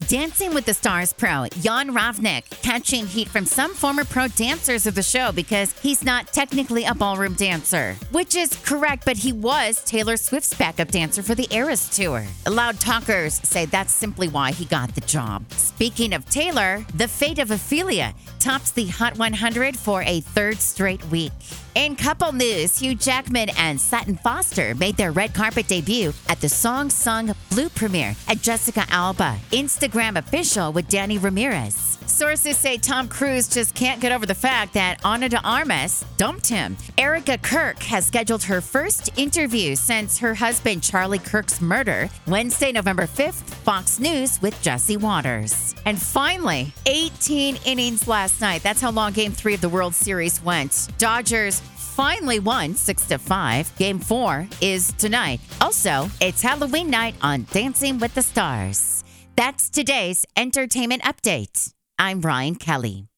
Dancing with the Stars pro Jan Ravnik catching heat from some former pro dancers of the show because he's not technically a ballroom dancer. Which is correct, but he was Taylor Swift's backup dancer for the Eras Tour. Loud talkers say that's simply why he got the job. Speaking of Taylor, the fate of Ophelia tops the Hot 100 for a third straight week. In couple news, Hugh Jackman and Sutton Foster made their red carpet debut at the Song Sung Blue premiere at Jessica Alba Instagram official with Danny Ramirez. Sources say Tom Cruise just can't get over the fact that Ana de Armas dumped him. Erica Kirk has scheduled her first interview since her husband Charlie Kirk's murder, Wednesday, November 5th, Fox News with Jesse Waters. And finally, 18 innings last night. That's how long Game 3 of the World Series went. Dodgers finally won 6-5. Game 4 is tonight. Also, it's Halloween night on Dancing with the Stars. That's today's entertainment update. I'm Ryan Kelly.